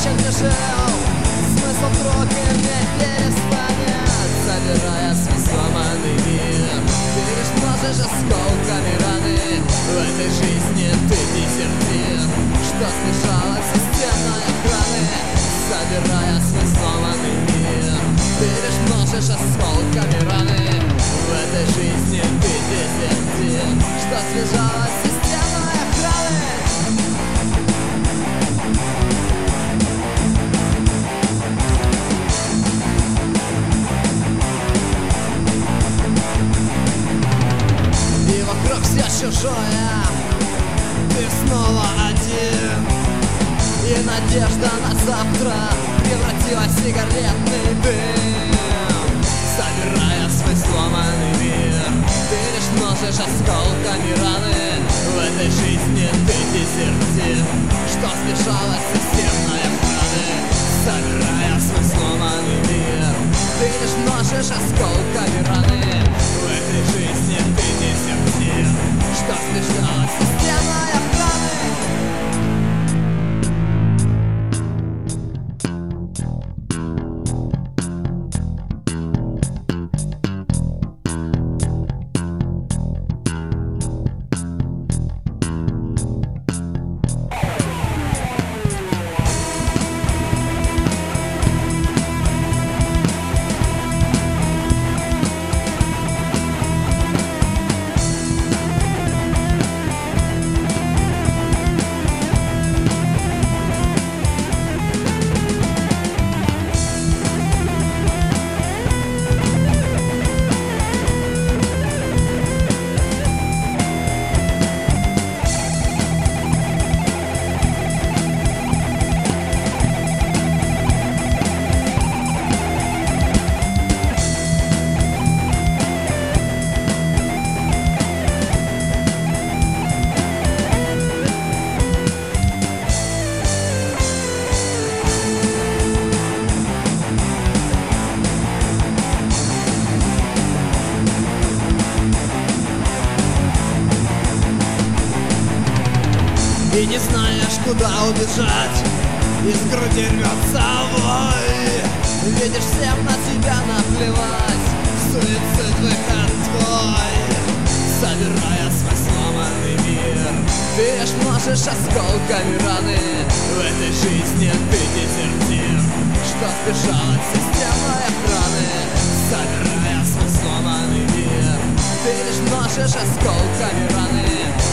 чем ты жил. Смысл вдруг иметь перестанет, собирая свой сломанный мир. Ты лишь можешь осколками раны в этой жизни ты дезертир, что сбежал от системной охраны, собирая свой сломанный мир. Ты лишь можешь осколками раны в этой жизни ты дезертир, что сбежал от системной охраны. И вокруг все чужое, ты снова один, и надежда на завтра превратилась в сигаретный дым. Собирая свой сломанный мир, ты лишь можешь осколками раны в этой жизни ты дезертир, что сбежал от системной охраны. Собирая свой сломанный мир, ты лишь можешь осколками раны в этой жизни ты дезертир, что сбежал от системной охраны. И не знаешь, куда убежать, из груди рвется вой. Видишь, всем на тебя наплевать, суицид выход твой. Собирая свой сломанный мир, ты лишь можешь осколками раны в этой жизни ты дезертир, что сбежал от системной охраны. Собирая свой сломанный мир, ты лишь можешь осколками раны